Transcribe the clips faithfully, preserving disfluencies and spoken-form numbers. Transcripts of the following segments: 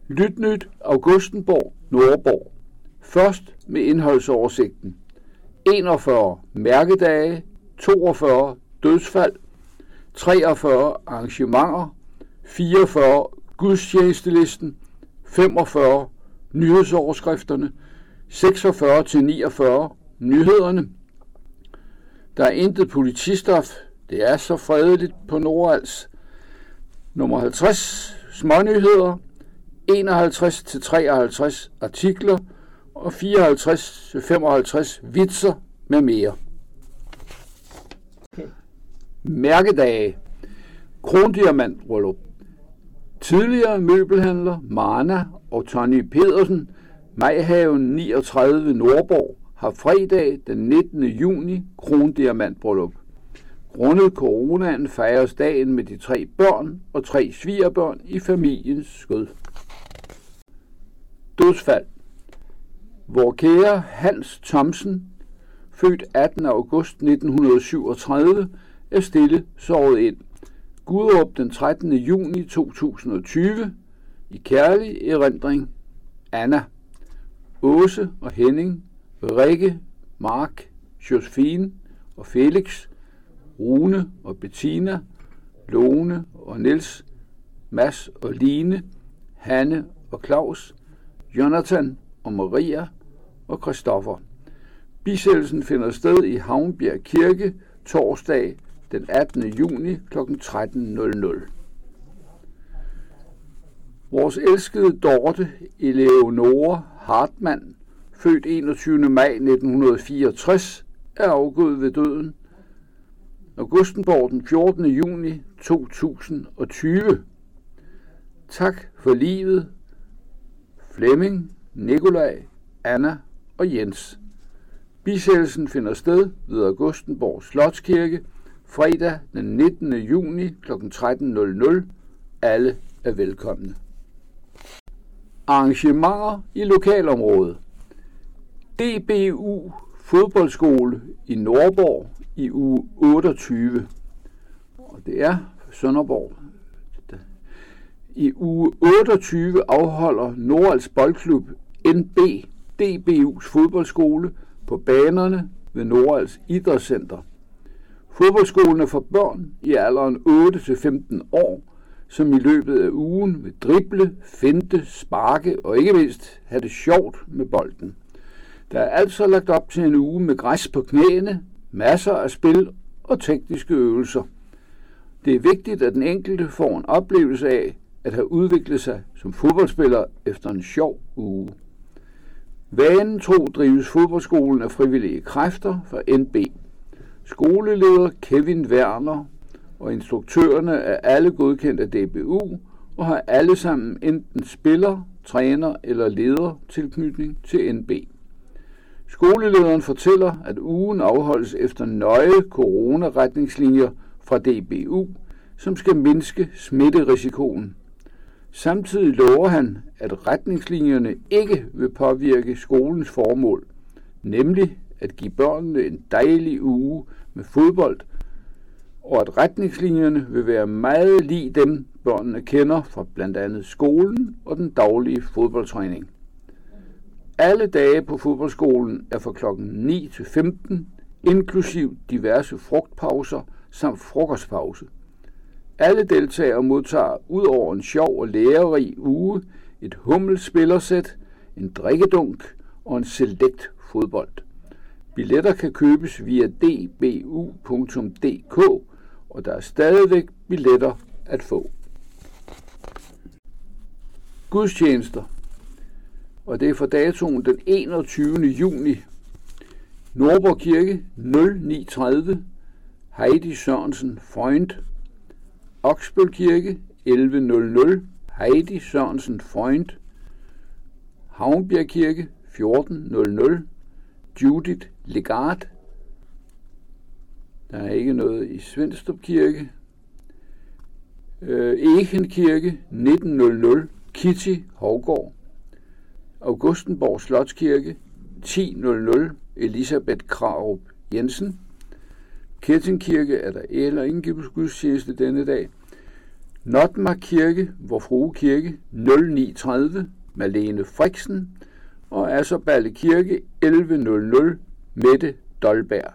Lytnyt Augustenborg Nordborg. Først med indholdsoversigten. enogfyrre mærkedage, toogfyrre dødsfald, treogfyrre arrangementer, fireogfyrre gudstjenestelisten, femogfyrre nyhedsoverskrifterne, seksogfyrre til niogfyrre nyhederne. Der er intet politistof, det er så fredeligt på Nordals. Nummer halvtreds smånyheder, enoghalvtreds til treoghalvtreds artikler og fireoghalvtreds til femoghalvtreds vitser med mere. Okay. Mærkedage. Krondiamantbryllup. Tidligere møbelhandler Marna og Tony Pedersen, Majhaven niogtredive Nordborg, har fredag den nittende juni krondiamantbryllup. Grundet coronaen fejres dagen med de tre børn og tre svigerbørn i familiens skød. Dødsfald. Vor kære Hans Thomsen, født attende august nitten syvogtredive, er stille såret ind. Guderup den trettende juni to tusind og tyve. I kærlig erindring. Anna, Åse og Henning, Rikke, Mark, Josefine og Felix, Rune og Bettina, Lone og Niels, Mads og Line, Hanne og Claus, Jonathan og Maria og Christoffer. Bisættelsen finder sted i Havnbjerg Kirke torsdag den attende juni kl. tretten. Vores elskede Dorte Eleonore Hartmann, født enogtyvende maj nitten fireogtres, er afgået ved døden. Augustenborg den fjortende juni to tusind og tyve. Tak for livet. Flemming, Nikolaj, Anna og Jens. Bisættelsen finder sted ved Augustenborg Slotskirke fredag den nittende juni kl. tretten. Alle er velkomne. Arrangementer i lokalområdet. D B U fodboldskole i Nordborg i uge otteogtyve. Og det er Sønderborg. I uge otteogtyve afholder Nordals Boldklub N B D B U's fodboldskole på banerne ved Nordals Idrætscenter. Fodboldskolen er for børn i alderen otte til femten år, som i løbet af ugen vil drible, finte, sparke og ikke mindst have det sjovt med bolden. Der er altså lagt op til en uge med græs på knæene, masser af spil og tekniske øvelser. Det er vigtigt, at den enkelte får en oplevelse af at have udviklet sig som fodboldspiller efter en sjov uge. Vanen tro drives fodboldskolen af frivillige kræfter fra N B. Skoleleder Kevin Werner og instruktørerne er alle godkendt af D B U og har alle sammen enten spiller, træner eller leder tilknytning til N B. Skolelederen fortæller, at ugen afholdes efter nøje coronaretningslinjer fra D B U, som skal mindske smitterisikoen. Samtidig lover han, at retningslinjerne ikke vil påvirke skolens formål, nemlig at give børnene en dejlig uge med fodbold, og at retningslinjerne vil være meget lig dem, børnene kender fra blandt andet skolen og den daglige fodboldtræning. Alle dage på fodboldskolen er fra klokken ni til femten, inklusiv diverse frugtpauser samt frokostpause. Alle deltagere modtager ud over en sjov og lærerig uge et hummelspillersæt, en drikkedunk og en select fodbold. Billetter kan købes via d b u punktum d k, og der er stadigvæk billetter at få. Gudstjenester. Og det er for datoen den enogtyvende juni. Nordborg Kirke nul ni tredive, Heidi Sørensen Freund. Oksbøl Kirke elleve nul nul, Heidi Sørensen Freund. Havnbjerg Kirke fjorten nul nul, Judith Legard. Der er ikke noget i Svenstrup Kirke. Øh, Eken Kirke nitten nul nul, Kitty Hovgaard. Augustenborg Slotskirke ti nul nul, Elisabeth Krarup Jensen. Kettingkirke er der eller ingen gudstjeneste denne dag. Notmark Kirke, Vor Frue Kirke, nul ni tredive, Malene Friksen, og Asserballe Kirke, elleve hundrede, Mette Dolberg.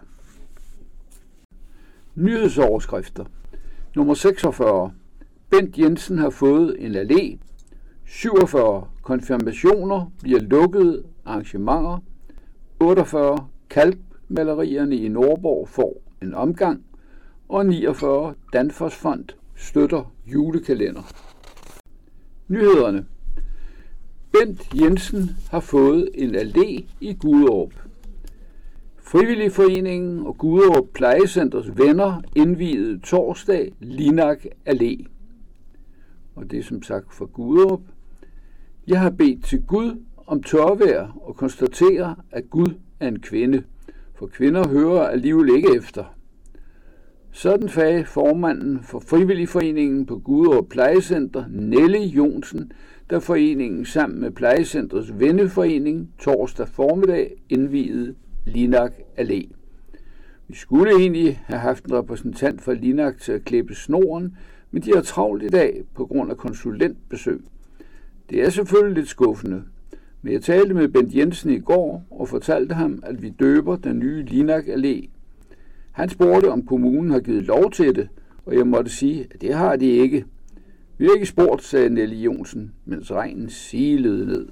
Nyhedsoverskrifter. Nummer seksogfyrre. Bent Jensen har fået en allé. syvogfyrre. Konfirmationer bliver lukkede arrangementer. otteogfyrre. Kalkmalerierne i Nordborg får en omgang. Og niogfyrre. Danfoss Fond støtter julekalender. Nyhederne. Bent Jensen har fået en allé i Guderup. Frivilligforeningen og Guderup Plejecenters venner indviede torsdag Linak Allé. Og det er som sagt fra Guderup. Jeg har bedt til Gud om tørvejr og konstaterer, at Gud er en kvinde, for kvinder hører alligevel ikke efter. Sådan sagde formanden for Frivilligforeningen på Guderup Plejecenter, Nelly Jonsen, da foreningen sammen med Plejecentrets venneforening torsdag formiddag indviede Linak Allé. Vi skulle egentlig have haft en repræsentant fra Linak til at klippe snoren, men de har travlt i dag på grund af konsulentbesøg. Det er selvfølgelig lidt skuffende, men jeg talte med Bent Jensen i går og fortalte ham, at vi døber den nye Linak Allé. Han spurgte, om kommunen har givet lov til det, og jeg måtte sige, at det har de ikke. Vi har ikke spurgt, sagde Nelly Jonsen, mens regnen silede ned.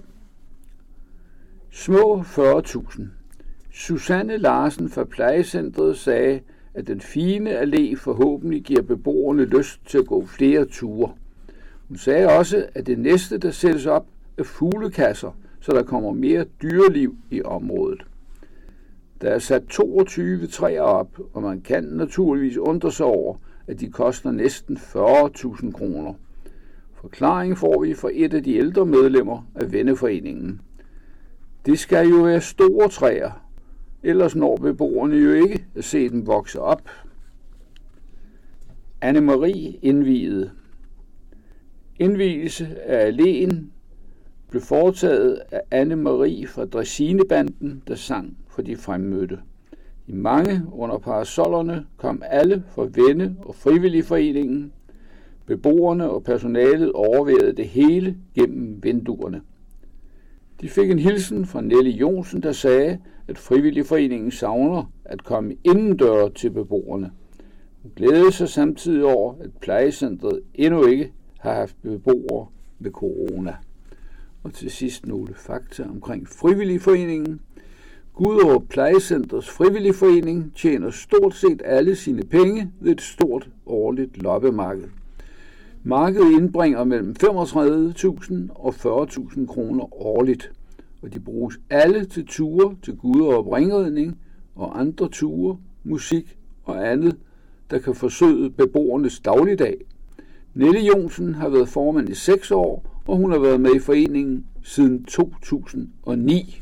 Små fyrre tusind. Susanne Larsen fra Plejecentret sagde, at den fine allé forhåbentlig giver beboerne lyst til at gå flere ture. Hun sagde også, at det næste, der sættes op, er fuglekasser, så der kommer mere dyreliv i området. Der er sat toogtyve træer op, og man kan naturligvis undre sig over, at de koster næsten fyrre tusind kroner. Forklaring får vi fra et af de ældre medlemmer af venneforeningen. Det skal jo være store træer, ellers når beboerne jo ikke at se dem vokse op. Anne-Marie indviede. Indvielse af alléen blev foretaget af Anne-Marie fra Dræsinebanden, der sang for de fremmødte. I mange under parasollerne kom alle fra venne- og frivilligforeningen. Beboerne og personalet overværede det hele gennem vinduerne. De fik en hilsen fra Nelly Jonsen, der sagde, at frivilligforeningen savner at komme indendør til beboerne. Hun glædede sig samtidig over, at plejecentret endnu ikke har haft beboere med corona. Og til sidst nogle fakta omkring frivilligforeningen. Guderup Plejecenters frivilligforening tjener stort set alle sine penge ved et stort årligt loppemarked. Markedet indbringer mellem femogtredive tusind og fyrre tusind kroner årligt, og de bruges alle til ture til Guderup Ringredning og andre ture, musik og andet, der kan forsøge beboernes dagligdag. Nelly Jonsen har været formand i seks år, og hun har været med i foreningen siden to tusind og ni.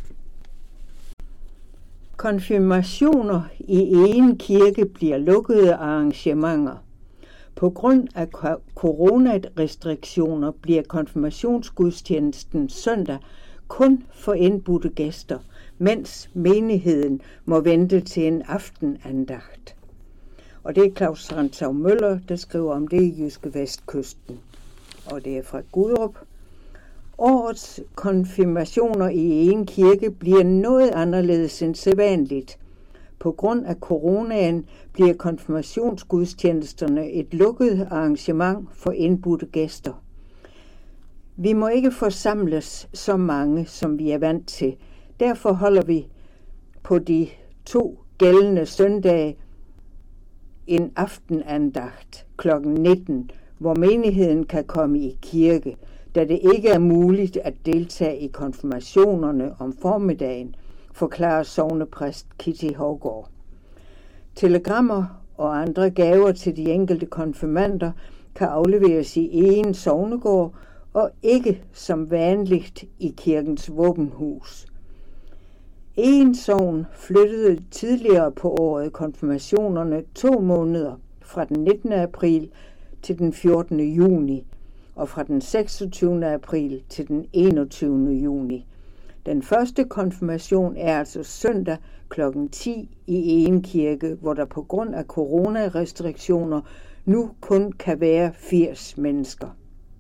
Konfirmationer i Egen Kirke bliver lukkede arrangementer. På grund af coronarestriktioner bliver konfirmationsgudstjenesten søndag kun for indbudte gæster, mens menigheden må vente til en aftenandagt. Og det er Claus Rantau Møller, der skriver om det i Jyske Vestkysten. Og det er fra Guderup. Årets konfirmationer i Egen Kirke bliver noget anderledes end sædvanligt. På grund af coronaen bliver konfirmationsgudstjenesterne et lukket arrangement for indbudte gæster. Vi må ikke forsamles så mange, som vi er vant til. Derfor holder vi på de to gældende søndage en aftenandagt klokken nitten, hvor menigheden kan komme i kirke, da det ikke er muligt at deltage i konfirmationerne om formiddagen, forklarer sognepræst Kitty Hovgaard. Telegrammer og andre gaver til de enkelte konfirmander kan afleveres i Egen sognegård og ikke som vanligt i kirkens våbenhus. Egen sogn flyttede tidligere på året konfirmationerne to måneder fra den nittende april til den fjortende juni og fra den seksogtyvende april til den enogtyvende juni. Den første konfirmation er altså søndag klokken ti i Egen Kirke, hvor der på grund af coronarestriktioner nu kun kan være firs mennesker.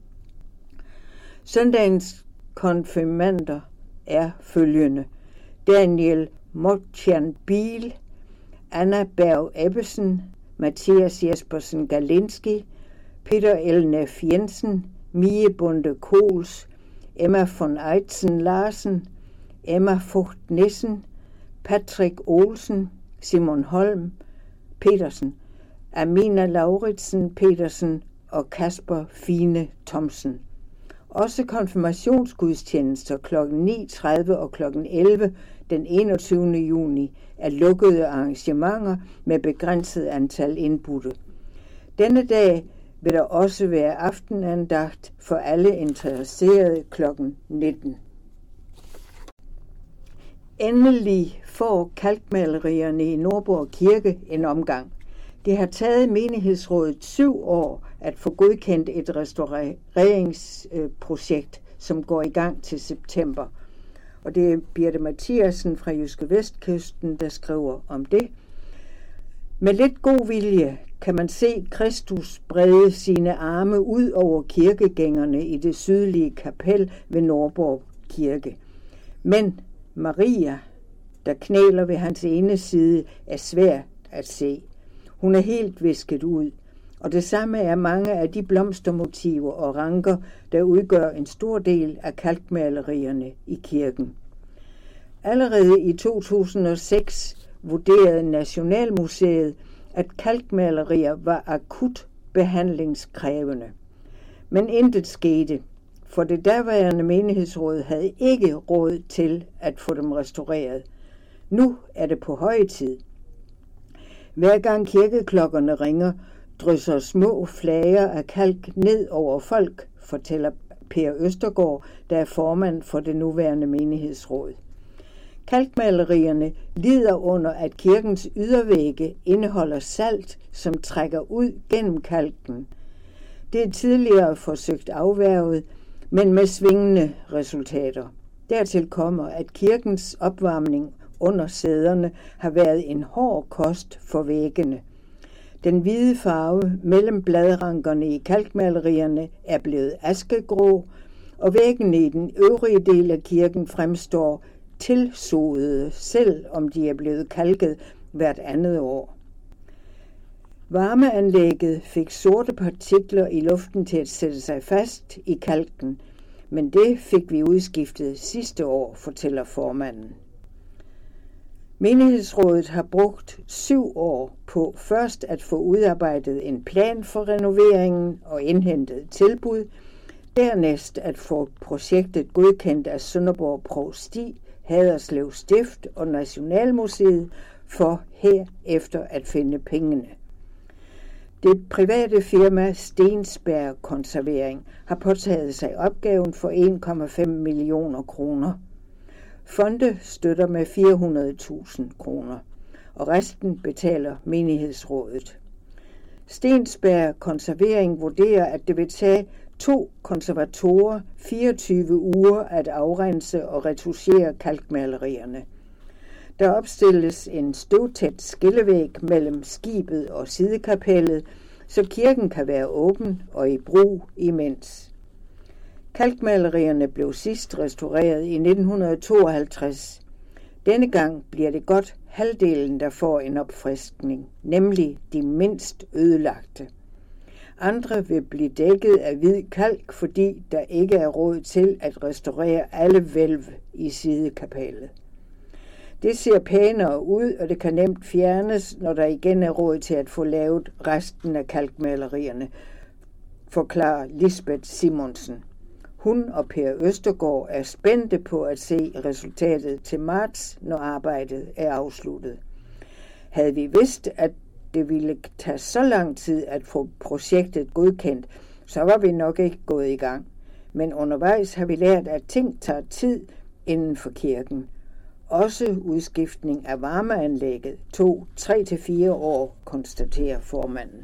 Søndagens konfirmander er følgende: Daniel Motjan Biel, Anna Berg Ebbesen, Mathias Jespersen Galinski, Peter Elnef Jensen, Mie Bunde Kohls, Emma von Eitzen Larsen, Emma Fucht Nissen, Patrick Olsen, Simon Holm Petersen, Amina Lauritsen Petersen og Kasper Fine Thomsen. Også konfirmationsgudstjenester klokken ni tredive og klokken elleve den enogtyvende juni er lukkede arrangementer med begrænset antal indbudte. Denne dag vil der også være aftenandagt for alle interesserede klokken nitten. Endelig får kalkmalerierne i Nordborg Kirke en omgang. Det har taget menighedsrådet syv år at få godkendt et restaureringsprojekt, som går i gang til september. Og det er Birte Mathiasen fra Jyske Vestkysten, der skriver om det. Med lidt god vilje kan man se Kristus brede sine arme ud over kirkegængerne i det sydlige kapel ved Nordborg Kirke. Men Maria, der knæler ved hans ene side, er svært at se. Hun er helt visket ud, og det samme er mange af de blomstermotiver og ranker, der udgør en stor del af kalkmalerierne i kirken. Allerede i to tusind og seks vurderede Nationalmuseet, at kalkmalerier var akut behandlingskrævende. Men intet skete, for det daværende menighedsråd havde ikke råd til at få dem restaureret. Nu er det på høje tid. Hver gang kirkeklokkerne ringer, drysser små flager af kalk ned over folk, fortæller Per Østergaard, der er formand for det nuværende menighedsråd. Kalkmalerierne lider under, at kirkens ydervægge indeholder salt, som trækker ud gennem kalken. Det er tidligere forsøgt afværget, men med svingende resultater. Dertil kommer, at kirkens opvarmning under sæderne har været en hård kost for væggene. Den hvide farve mellem bladrankerne i kalkmalerierne er blevet askegrå, og væggene i den øvrige del af kirken fremstår tilsodede, selv om de er blevet kalket hvert andet år. Varmeanlægget fik sorte partikler i luften til at sætte sig fast i kalken, men det fik vi udskiftet sidste år, fortæller formanden. Menighedsrådet har brugt syv år på først at få udarbejdet en plan for renoveringen og indhentet tilbud, dernæst at få projektet godkendt af Sønderborg Provsti, Haderslev Stift og Nationalmuseet for herefter at finde pengene. Det private firma Stensberg Konservering har påtaget sig opgaven for en komma fem millioner kroner. Fonde støtter med fire hundrede tusind kroner, og resten betaler menighedsrådet. Stensberg Konservering vurderer, at det vil tage to konservatorer fireogtyve uger at afrense og retusere kalkmalerierne. Der opstilles en støvtæt skillevæg mellem skibet og sidekapellet, så kirken kan være åben og i brug imens. Kalkmalerierne blev sidst restaureret i nitten tooghalvtreds. Denne gang bliver det godt halvdelen, der får en opfriskning, nemlig de mindst ødelagte. Andre vil blive dækket af hvid kalk, fordi der ikke er råd til at restaurere alle hvælv i sidekapellet. Det ser pænere ud, og det kan nemt fjernes, når der igen er råd til at få lavet resten af kalkmalerierne, forklarer Lisbeth Simonsen. Hun og Per Østergaard er spændte på at se resultatet til marts, når arbejdet er afsluttet. Havde vi vidst, at det ville tage så lang tid at få projektet godkendt, så var vi nok ikke gået i gang. Men undervejs har vi lært, at ting tager tid inden for kirken. Også udskiftning af varmeanlægget tog tre til fire år, konstaterer formanden.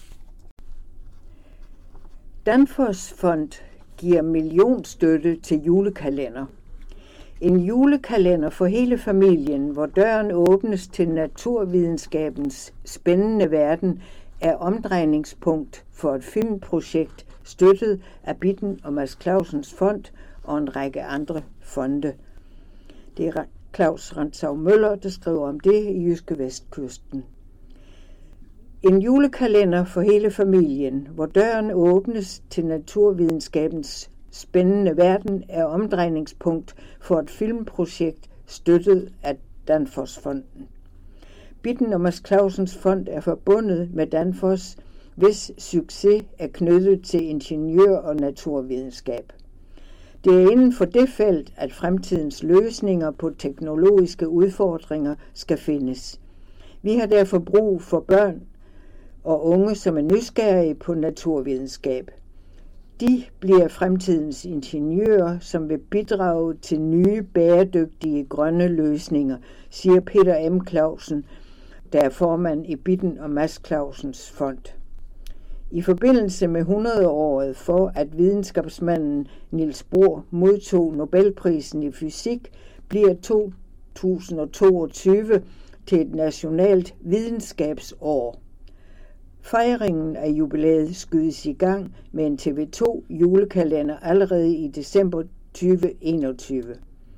Danfoss Fond giver millionstøtte til julekalender. En julekalender for hele familien, hvor døren åbnes til naturvidenskabens spændende verden, er omdrejningspunkt for et filmprojekt støttet af Bitten og Mads Clausens Fond og en række andre fonde. Det er Claus Rantzau Møller, der skriver om det i Jyske Vestkysten. En julekalender for hele familien, hvor døren åbnes til naturvidenskabens spændende verden, er omdrejningspunkt for et filmprojekt støttet af Danfoss-fonden. Bitten og Mads Clausens Fond er forbundet med Danfoss, hvis succes er knyttet til ingeniør- og naturvidenskab. Det er inden for det felt, at fremtidens løsninger på teknologiske udfordringer skal findes. Vi har derfor brug for børn og unge, som er nysgerrige på naturvidenskab. De bliver fremtidens ingeniører, som vil bidrage til nye, bæredygtige, grønne løsninger, siger Peter M. Clausen, der er formand i Bitten og Mads Clausens Fond. I forbindelse med hundrede-året for, at videnskabsmanden Niels Bohr modtog Nobelprisen i fysik, bliver to tusind toogtyve til et nationalt videnskabsår. Fejringen af jubilæet skydes i gang med en T V to julekalender allerede i december tyve enogtyve.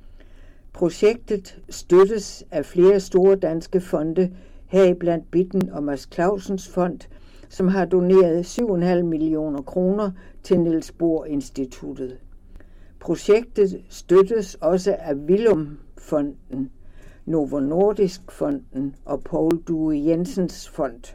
Projektet støttes af flere store danske fonde, heriblandt Bitten og Mads Clausens Fond, som har doneret syv komma fem millioner kroner til Niels Bohr Instituttet. Projektet støttes også af Willum-fonden, Novo Nordisk-fonden og Poul Due Jensens Fond.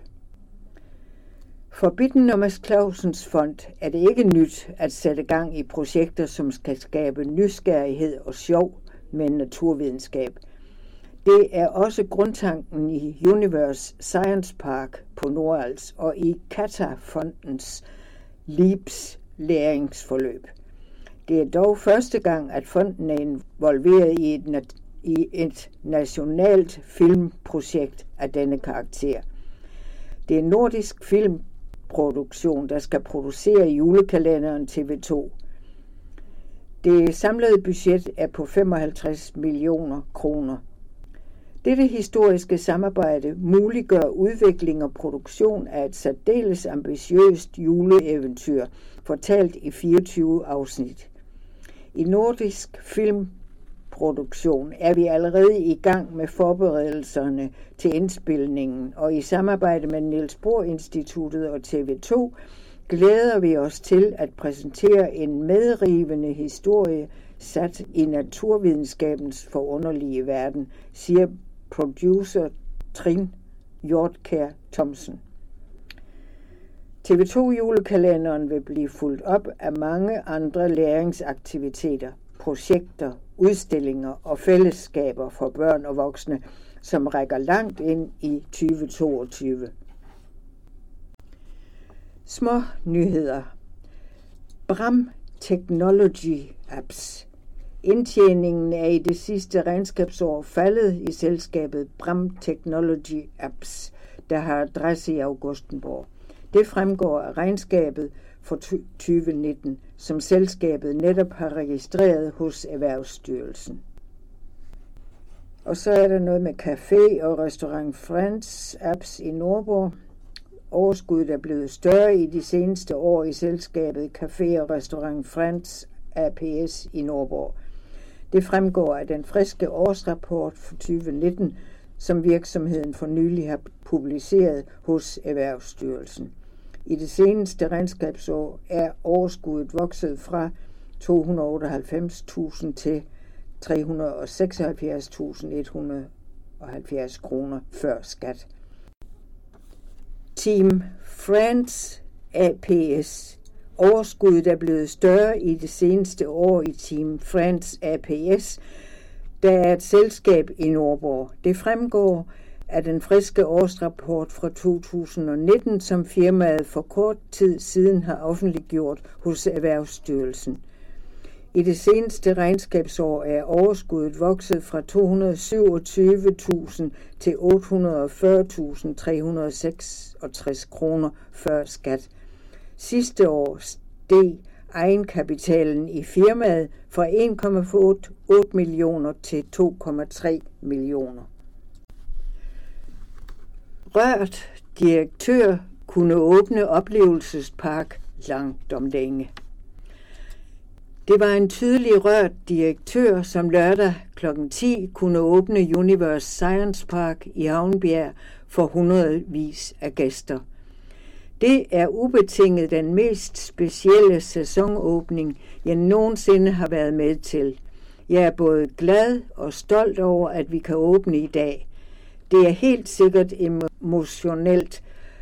For Bitten og Mads Clausens Fond er det ikke nyt at sætte gang i projekter, som skal skabe nysgerrighed og sjov med naturvidenskab. Det er også grundtanken i Universe Science Park på Nordals og i Kata-fondens LEAPS læringsforløb. Det er dog første gang, at fonden er involveret i et, i et nationalt filmprojekt af denne karakter. Det er en nordisk filmproduktion, der skal producere julekalenderen T V to. Det samlede budget er på femoghalvtreds millioner kroner. Dette historiske samarbejde muliggør udvikling og produktion af et særdeles ambitiøst juleeventyr, fortalt i fireogtyve afsnit. I nordisk filmproduktion er vi allerede i gang med forberedelserne til indspilningen, og i samarbejde med Niels Bohr Instituttet og T V to glæder vi os til at præsentere en medrivende historie sat i naturvidenskabens forunderlige verden, siger producer Trin Hjortkær Thomsen. T V to julekalenderen vil blive fulgt op af mange andre læringsaktiviteter, projekter, udstillinger og fællesskaber for børn og voksne, som rækker langt ind i tyve toogtyve. Små nyheder. Bram Technology Apps. Indtjeningen er i det sidste regnskabsår faldet i selskabet Bram Technology Apps, der har adresse i Augustenborg. Det fremgår af regnskabet for tyve nitten, som selskabet netop har registreret hos Erhvervsstyrelsen. Og så er der noget med Café og Restaurant Friends Apps i Nordborg. Overskuddet er blevet større i de seneste år i selskabet Café og Restaurant Friends A P S i Nordborg. Det fremgår af den friske årsrapport for tyve nitten, som virksomheden for nylig har publiceret hos Erhvervsstyrelsen. I det seneste regnskabsår er overskuddet vokset fra to hundrede og otteoghalvfems tusind til tre hundrede og seksoghalvfjerds tusind et hundrede og halvfjerds kroner før skat. Team Friends A P S. Overskuddet er blevet større i det seneste år i Team Friends A P S, der er et selskab i Nordborg. Det fremgår af den friske årsrapport fra to tusind nitten, som firmaet for kort tid siden har offentliggjort hos Erhvervsstyrelsen. I det seneste regnskabsår er overskuddet vokset fra to hundrede og syvogtyve tusind til otte hundrede og fyrre tusind tre hundrede og seksogtres kroner før skat. Sidste år steg egenkapitalen i firmaet fra en komma otte millioner til to komma tre millioner. Rørt direktør kunne åbne oplevelsespark langt om længe. Det var en tydelig rørt direktør, som lørdag klokken ti kunne åbne Universe Science Park i Havnbjerg for hundredvis af gæster. Det er ubetinget den mest specielle sæsonåbning, jeg nogensinde har været med til. Jeg er både glad og stolt over, at vi kan åbne i dag. Det er helt sikkert emotionelt.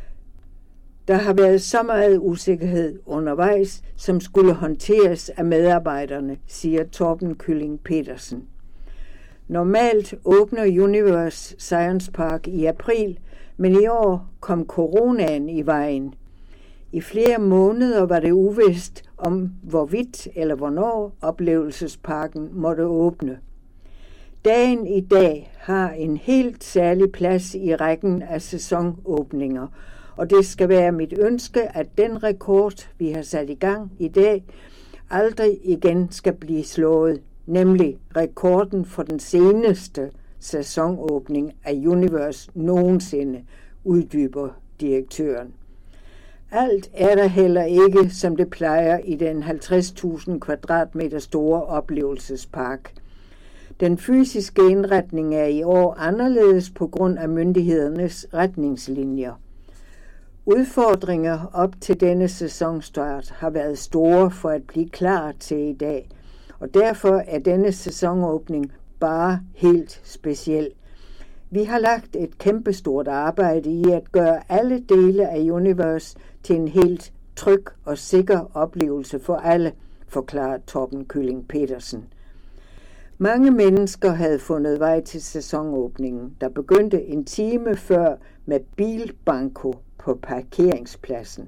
Der har været så meget usikkerhed undervejs, som skulle håndteres af medarbejderne, siger Torben Kylling Petersen. Normalt åbner Universe Science Park i april, men i år kom coronaen i vejen. I flere måneder var det uvist om, hvorvidt eller hvornår oplevelsesparken måtte åbne. Dagen i dag har en helt særlig plads i rækken af sæsonåbninger, og det skal være mit ønske, at den rekord, vi har sat i gang i dag, aldrig igen skal blive slået, nemlig rekorden for den seneste sæsonåbning af Universe nogensinde, uddyber direktøren. Alt er der heller ikke, som det plejer i den halvtreds tusind kvadratmeter store oplevelsespark. Den fysiske indretning er i år anderledes på grund af myndighedernes retningslinjer. Udfordringer op til denne sæsonstart har været store for at blive klar til i dag, og derfor er denne sæsonåbning bare helt speciel. Vi har lagt et kæmpestort arbejde i at gøre alle dele af Universe til en helt tryg og sikker oplevelse for alle, forklarer Torben Kylling Petersen. Mange mennesker havde fundet vej til sæsonåbningen, der begyndte en time før med bilbanko på parkeringspladsen.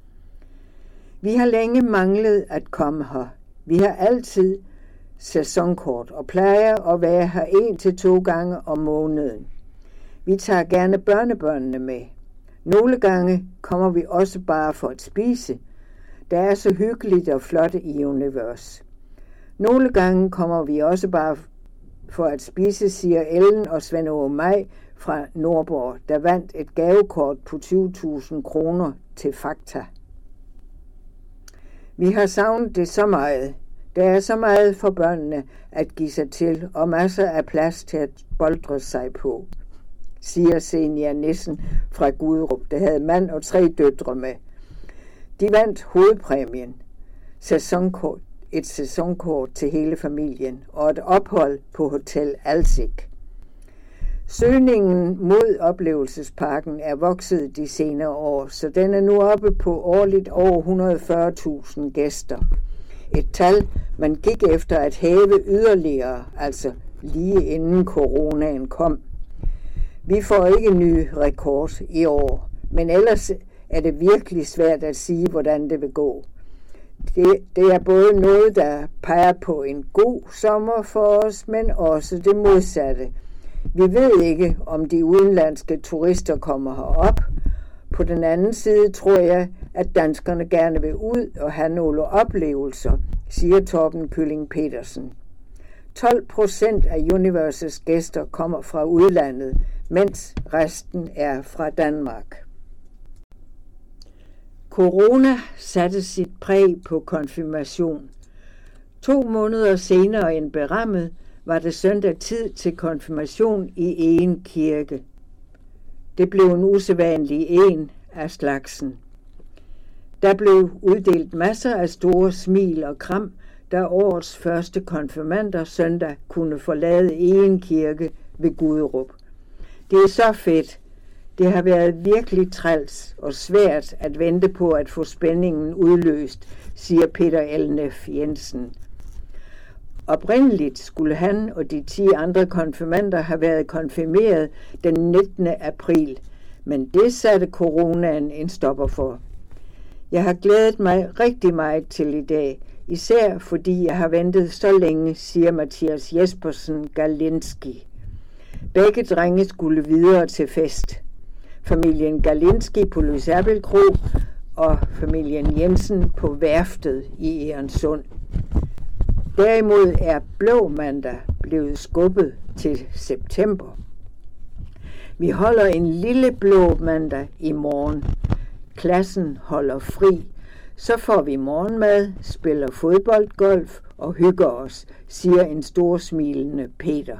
Vi har længe manglet at komme her. Vi har altid sæsonkort og plejer at være her en til to gange om måneden. Vi tager gerne børnebørnene med. Nogle gange kommer vi også bare for at spise. Det er så hyggeligt og flot i Universe. Nogle gange kommer vi også bare for at spise, siger Ellen og Svend Åge Maj fra Nordborg, der vandt et gavekort på tyve tusind kroner til Fakta. Vi har savnet det så meget. Der er så meget for børnene at give sig til, og masser af plads til at boldre sig på, siger Senia Nissen fra Guderup, der havde mand og tre døtre med. De vandt hovedpræmien, sæsonkort, et sæsonkort til hele familien og et ophold på Hotel Alsik. Søgningen mod oplevelsesparken er vokset de senere år, så den er nu oppe på årligt over et hundrede og fyrre tusind gæster. Et tal, man gik efter at hæve yderligere, altså lige inden coronaen kom. Vi får ikke ny rekord i år, men ellers er det virkelig svært at sige, hvordan det vil gå. Det, det er både noget, der peger på en god sommer for os, men også det modsatte. Vi ved ikke, om de udenlandske turister kommer herop. På den anden side tror jeg, at danskerne gerne vil ud og have nogle oplevelser, siger Torben Kylling Petersen. tolv procent af Universes gæster kommer fra udlandet, mens resten er fra Danmark. Corona satte sit præg på konfirmation. To måneder senere end berammet var det søndag tid til konfirmation i Egen Kirke. Det blev en usædvanlig en af slagsen. Der blev uddelt masser af store smil og kram, da årets første konfirmander søndag kunne forlade Egen Kirke ved Guderup. Det er så fedt. Det har været virkelig træls og svært at vente på at få spændingen udløst, siger Peter Elnef Jensen. Oprindeligt skulle han og de ti andre konfirmander have været konfirmeret den nittende april, men det satte coronaen en stopper for. Jeg har glædet mig rigtig meget til i dag, især fordi jeg har ventet så længe, siger Mathias Jespersen Galinski. Begge drenge skulle videre til fest. Familien Galinski på Lysabil Kro og familien Jensen på værftet i Egernsund. Derimod er Blå Mandag blevet skubbet til september. Vi holder en lille Blå Mandag i morgen. klassen holder fri, så får vi morgenmad, spiller fodbold, golf og hygger os, siger en storsmilende Peter.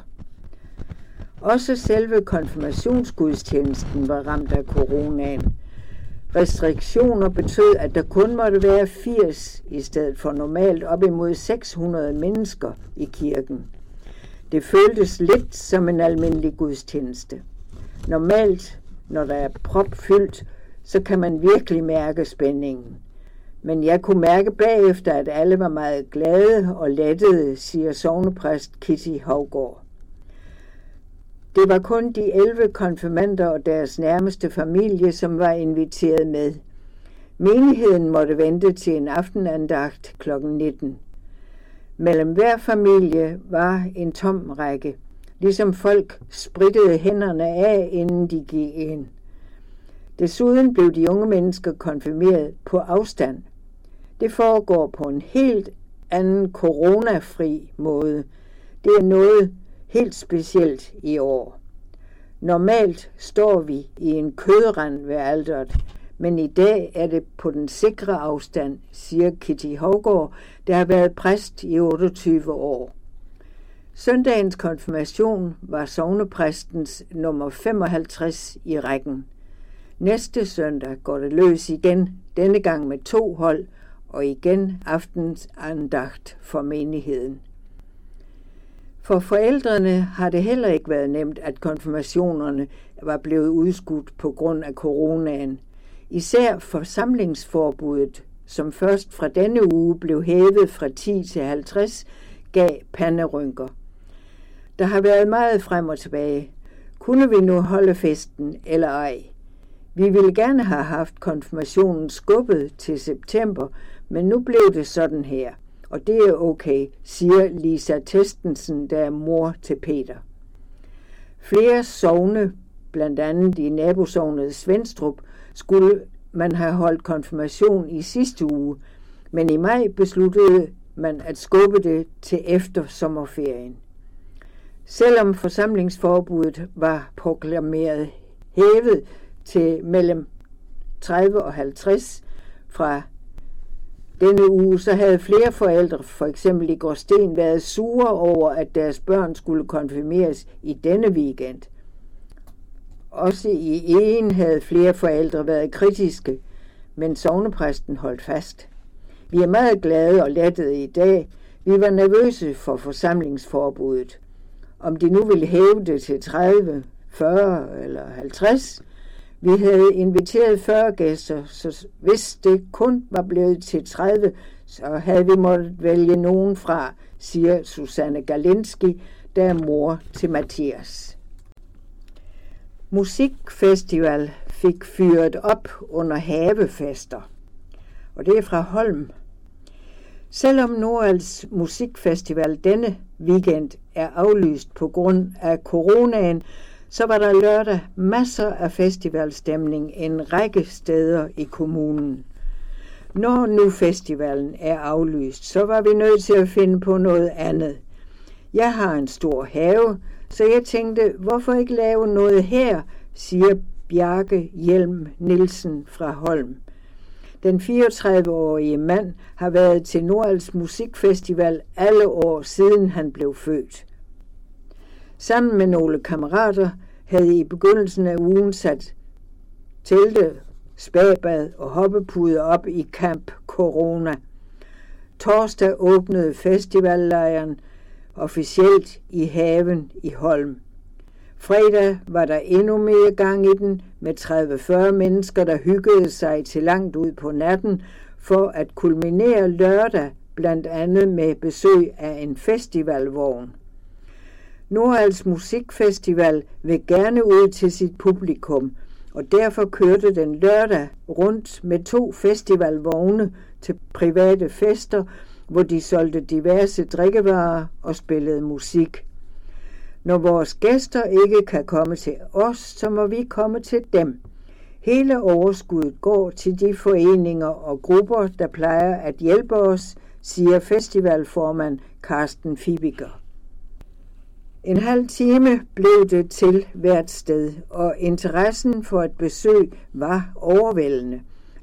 Også selve konfirmationsgudstjenesten var ramt af coronaen. Restriktioner betød, at der kun måtte være firs i stedet for normalt op imod seks hundrede mennesker i kirken. Det føltes lidt som en almindelig gudstjeneste. Normalt, når der er propfyldt, så kan man virkelig mærke spændingen. Men jeg kunne mærke bagefter, at alle var meget glade og lettede, siger sognepræst Kitty Haugaard. Det var kun de elleve konfirmander og deres nærmeste familie, som var inviteret med. Menigheden måtte vente til en aftenandagt klokken nitten. Mellem hver familie var en tom række, ligesom folk sprittede hænderne af, inden de gik ind. Desuden blev de unge mennesker konfirmeret på afstand. Det foregår på en helt anden coronafri måde. Det er noget helt specielt i år. Normalt står vi i en kødrand ved alteret, men i dag er det på den sikre afstand, siger Kitty Haugaard, der har været præst i otteogtyve år. Søndagens konfirmation var sognepræstens nummer femoghalvtreds i rækken. Næste søndag går det løs igen, denne gang med to hold, og igen aftens andagt for menigheden. For forældrene har det heller ikke været nemt, at konfirmationerne var blevet udskudt på grund af coronaen. Især forsamlingsforbuddet, som først fra denne uge blev hævet fra ti til halvtreds, gav panderynker. Der har været meget frem og tilbage. Kunne vi nu holde festen eller ej? Vi ville gerne have haft konfirmationen skubbet til september, men nu blev det sådan her. Og det er okay, siger Lisa Testensen, der er mor til Peter. Flere sogne, blandt andet i nabosognet Svenstrup, skulle man have holdt konfirmation i sidste uge, men i maj besluttede man at skubbe det til efter sommerferien. Selvom forsamlingsforbuddet var proklameret hævet til mellem tredive og halvtreds fra denne uge, så havde flere forældre, for eksempel i Gråsten, været sure over, at deres børn skulle konfirmeres i denne weekend. Også i Egen havde flere forældre været kritiske, men sognepræsten holdt fast. Vi er meget glade og lettede i dag. Vi var nervøse for forsamlingsforbuddet. Om de nu ville hæve det til tredive, fyrre eller halvtreds. Vi havde inviteret fyrre gæster, så hvis det kun var blevet til tredive, så havde vi måttet vælge nogen fra, siger Susanne Galinski, der er mor til Mathias. Musikfestival fik fyret op under havefester, og det er fra Holm. Selvom Nordals Musikfestival denne weekend er aflyst på grund af coronaen, så var der lørdag masser af festivalstemning en række steder i kommunen. Når nu festivalen er aflyst, så var vi nødt til at finde på noget andet. Jeg har en stor have, så jeg tænkte, hvorfor ikke lave noget her, siger Bjarke Hjelm Nielsen fra Holm. Den fireogtredive-årige mand har været til Nordals Musikfestival alle år siden han blev født. Sammen med nogle kammerater havde i begyndelsen af ugen sat telte, spabad og hoppepuder op i Camp Corona. Torsdag åbnede festivallejren officielt i haven i Holm. Fredag var der endnu mere gang i den med tredive til fyrre mennesker, der hyggede sig til langt ud på natten for at kulminere lørdag, blandt andet med besøg af en festivalvogn. Nordals Musikfestival vil gerne ud til sit publikum, og derfor kørte den lørdag rundt med to festivalvogne til private fester, hvor de solgte diverse drikkevarer og spillede musik. Når vores gæster ikke kan komme til os, så må vi komme til dem. Hele overskuddet går til de foreninger og grupper, der plejer at hjælpe os, siger festivalformand Carsten Fibiger. En halv time blev det til hvert sted, og interessen for et besøg var overvældende.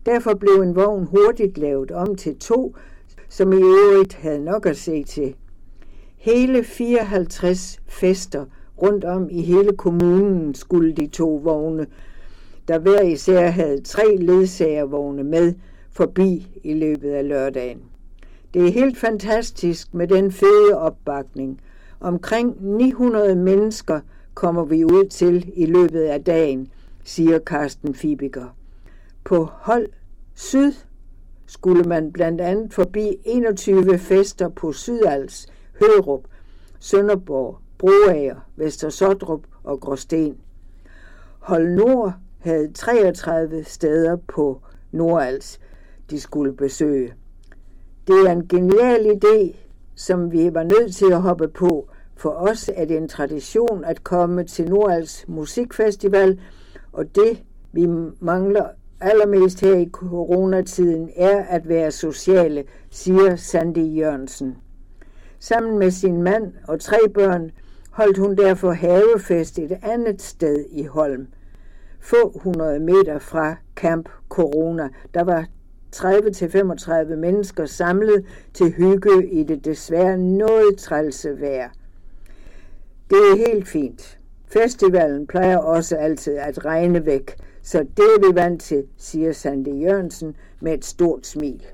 Derfor blev en vogn hurtigt lavet om til to, som i øvrigt havde nok at se til. Hele fireoghalvtreds fester rundt om i hele kommunen skulle de to vogne, der hver især havde tre ledsagervogne med, forbi i løbet af lørdagen. Det er helt fantastisk med den fede opbakning. Omkring ni hundrede mennesker kommer vi ud til i løbet af dagen, siger Carsten Fibiger. På Hold Syd skulle man blandt andet forbi enogtyve fester på Sydals, Hørup, Sønderborg, Broager, Vester Sottrup og Gråsten. Hold Nord havde treogtredive steder på Nordals, de skulle besøge. Det er en genial idé, som vi var nødt til at hoppe på. For os er det en tradition at komme til Nordals Musikfestival, og det, vi mangler allermest her i coronatiden, er at være sociale, siger Sandy Jørgensen. Sammen med sin mand og tre børn holdt hun derfor havefest et andet sted i Holm, få hundrede meter fra Camp Corona. Der var tredive til femogtredive mennesker samlet til hygge i det desværre noget trælse vejr. Det er helt fint. Festivalen plejer også altid at regne væk, så det er vi vant til, siger Sandy Jørgensen med et stort smil.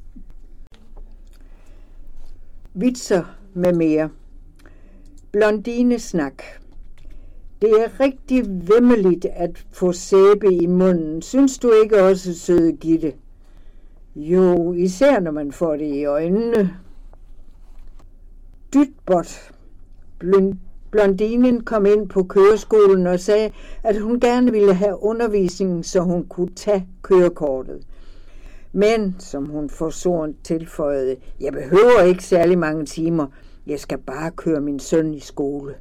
Vitser med mere. Blondinesnak. Det er rigtig vemmeligt at få sæbe i munden. Synes du ikke også, søde Gitte? Jo, især når man får det i øjnene. Dytbot. Blondinen kom ind på køreskolen og sagde, at hun gerne ville have undervisning, så hun kunne tage kørekortet. Men, som hun forsårent tilføjede, jeg behøver ikke særlig mange timer. Jeg skal bare køre min søn i skole.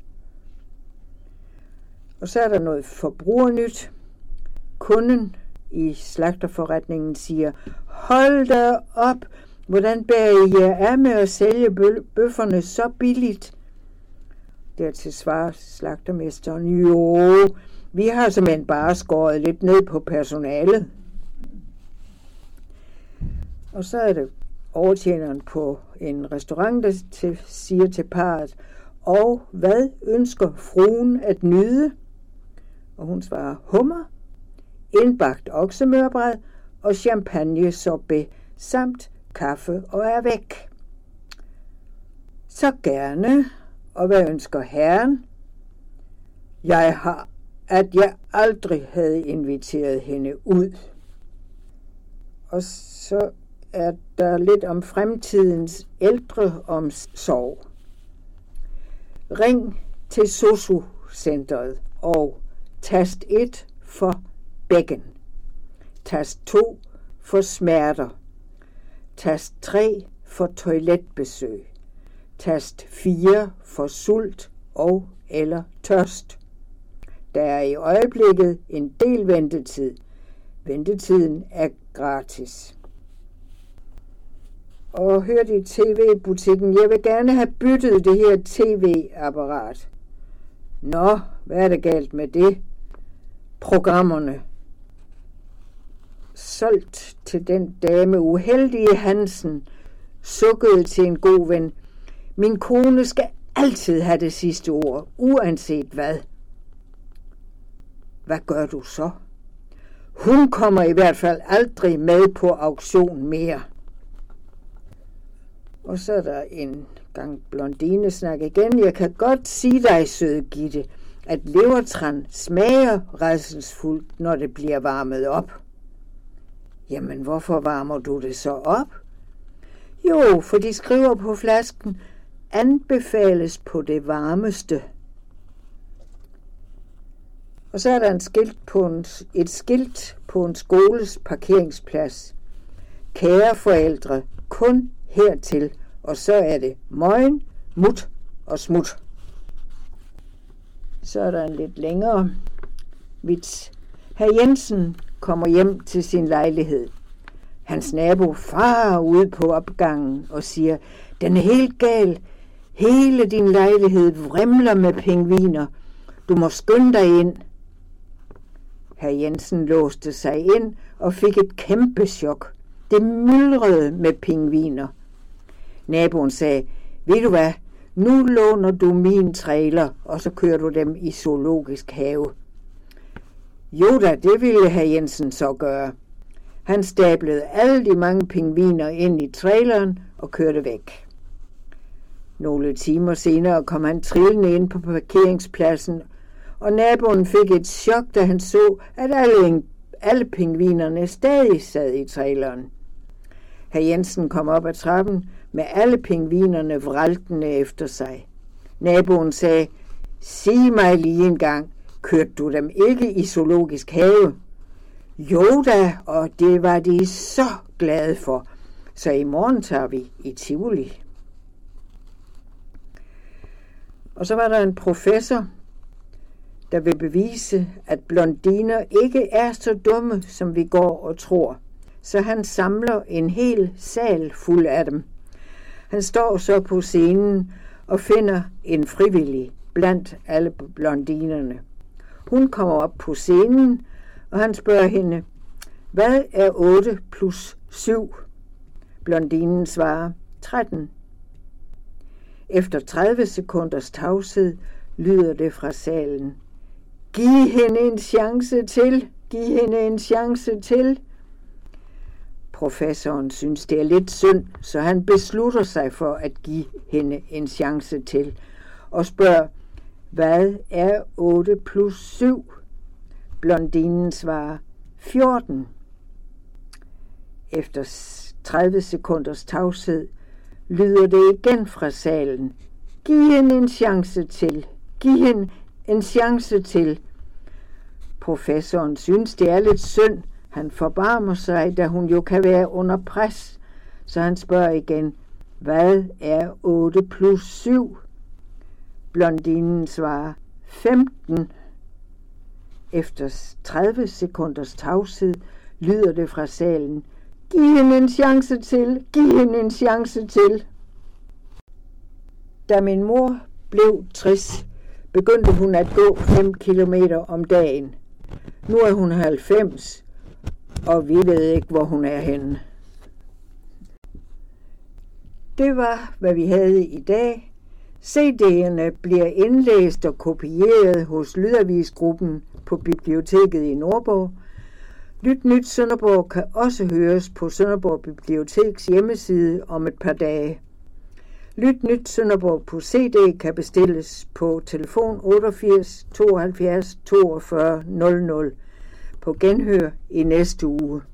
Og så er der noget forbrugernyt. Kunden i slagterforretningen siger, hold da op, hvordan bærer I jer af med at sælge bøfferne så billigt? Dertil svarer slagtermesteren, jo, vi har simpelthen bare skåret lidt ned på personalet. Og så er det overtjeneren på en restaurant, der til, siger til parret, og hvad ønsker fruen at nyde? Og hun svarer, hummer, indbagt oksemørbrad og champagne sorbet samt kaffe og er væk. Så gerne. Og hvad ønsker herren? Jeg har, at jeg aldrig havde inviteret hende ud. Og så er der lidt om fremtidens ældreomsorg. Ring til sosu-centret og tast et for bækken. Tast to for smerter. Tast tre for toiletbesøg. Tast fire for sult og eller tørst. Der er i øjeblikket en del ventetid. Ventetiden er gratis. Og hør i T V-butikken, jeg vil gerne have byttet det her tv-apparat. Nå, hvad er der galt med det? Programmerne. Solgt til den dame uheldige Hansen, sukkede til en god ven. Min kone skal altid have det sidste ord, uanset hvad. Hvad gør du så? Hun kommer i hvert fald aldrig med på auktion mere. Og så er der en gang blondinesnak igen. Jeg kan godt sige dig, søde Gitte, at levertran smager rædselsfuldt, når det bliver varmet op. Jamen, hvorfor varmer du det så op? Jo, for de skriver på flasken, anbefales på det varmeste. Og så er der en skilt på en, et skilt på en skoles parkeringsplads. Kære forældre, kun hertil, og så er det møgen, mut og smut. Så er der en lidt længere vits. Hr. Jensen kommer hjem til sin lejlighed. Hans nabo farer ud på opgangen og siger, den er helt gal. Hele din lejlighed vrimler med pingviner. Du må skynde dig ind. Hr. Jensen låste sig ind og fik et kæmpe chok. Det myldrede med pingviner. Naboen sagde, ved du hvad, nu låner du min trailer, og så kører du dem i zoologisk have. Jo da, det ville hr. Jensen så gøre. Han stablede alle de mange pingviner ind i traileren og kørte væk. Nogle timer senere kom han trillende ind på parkeringspladsen, og naboen fik et chok, da han så, at alle, alle pingvinerne stadig sad i traileren. Hr. Jensen kom op ad trappen med alle pingvinerne vraltende efter sig. Naboen sagde, sig mig lige en gang, kørte du dem ikke i zoologisk have? Jo da, og det var de så glade for, så i morgen tager vi i Tivoli. Og så var der en professor, der vil bevise, at blondiner ikke er så dumme, som vi går og tror. Så han samler en hel sal fuld af dem. Han står så på scenen og finder en frivillig blandt alle blondinerne. Hun kommer op på scenen, og han spørger hende, hvad er otte plus syv? Blondinen svarer, tretten. Efter tredive sekunders tavshed lyder det fra salen. Giv hende en chance til, giv hende en chance til. Professoren synes, det er lidt synd, så han beslutter sig for at give hende en chance til og spørger, hvad er otte plus syv? Blondinen svarer, fjorten. Efter tredive sekunders tavshed lyder det igen fra salen. Giv hende en chance til. Giv hende en chance til. Professoren synes, det er lidt synd. Han forbarmer sig, da hun jo kan være under pres. Så han spørger igen, hvad er otte plus syv? Blondinen svarer, femten. Efter tredive sekunders tavshed lyder det fra salen. Giv hende en chance til. Giv hende en chance til. Da min mor blev tres, begyndte hun at gå fem kilometer om dagen. Nu er hun halvfems, og vi ved ikke, hvor hun er henne. Det var, hvad vi havde i dag. C D'erne bliver indlæst og kopieret hos Lydavisgruppen på biblioteket i Nordborg. Lyt Nyt Sønderborg kan også høres på Sønderborg Biblioteks hjemmeside om et par dage. Lyt Nyt Sønderborg på C D kan bestilles på telefon otteogfirs tooghalvfjerds toogfyrre nul nul. På genhør i næste uge.